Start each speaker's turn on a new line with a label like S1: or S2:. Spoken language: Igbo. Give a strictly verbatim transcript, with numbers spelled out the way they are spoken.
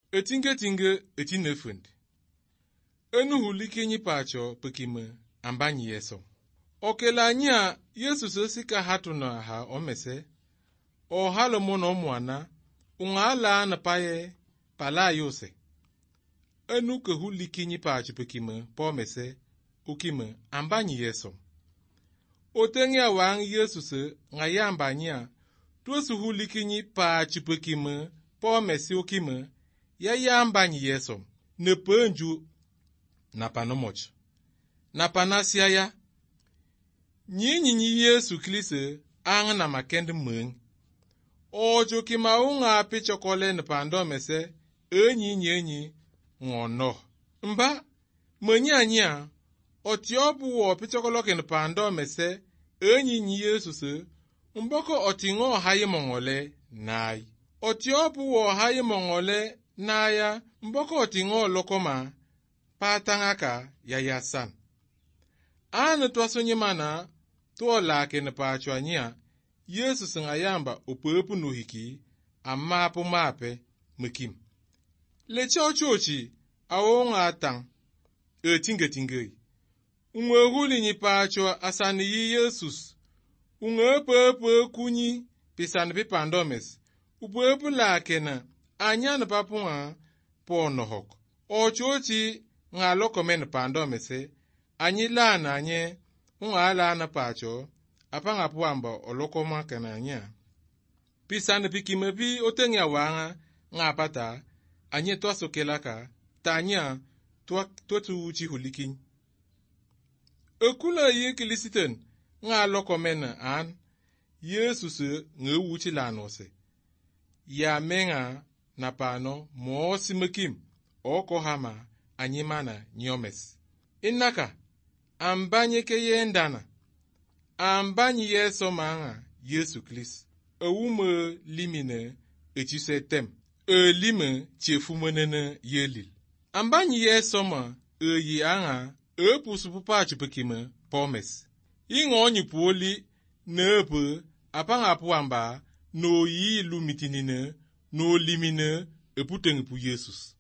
S1: etinge tinge etinefund. Enu huliki nyi pacho pekime ambanyi yeso. Okelanya Yesu sosika hatu na ha omese. O halo mono mwana ungala na paye pala yose. Enu ke huliki nyi pacho pekime pomese ukime ambanyi yeso. Otengya wang Yesu se ngayambanya tuosu huliki nyi pacho pekime pomese ukime ya yambanyi yeso. Ne penju na panomoch. Na panasia ya. Nyinyi nyi Yesu Klise ang na makende mung. Ojo kimaunga pichokole na pandomese enyi nyenyi ngono. Mba, mwenye nya otiobu wo pichokoloke na pandomese enyi nyi Yesu se mboko otingo haye mongole nai. Otiobu wo haye mongole naya mboko otingo lokoma patangaka ya yasan. Anu twasonye mana tuo lake na pachwanya Yesu singayamba upepu nuhiki amapu mape mkim. Lecho chochi awonga atang etinge tingei. Unwe huli nyi pachwa asani yi Yesus. Unwe pepe kunyi pisani pipandomes. Upepu lake na anyana papunga ponohok. Ochochi nga loko men pandomese anyi lana anye unga lana pacho apanga puamba oloko makana nya pisane pikime bi otengya wanga nga pata anye twasokelaka tanya twa totu uchi hulikin ekula yi kilisiten nga loko men an Yesus nge uchi lanose ya menga na pano mosi mekim oko hama anyimana nyomes. Inaka, ambanye ke yendana, ambanye yeso manga Yesu Klis. Ewume limine echise tem, e lime chefumenene yelil. Ambanye yeso ma e yi anga e pusupupa chupekime pomes. Ingo onyi puoli nepe apanga apuamba no yi lumitinine no limine e putengipu Yesus.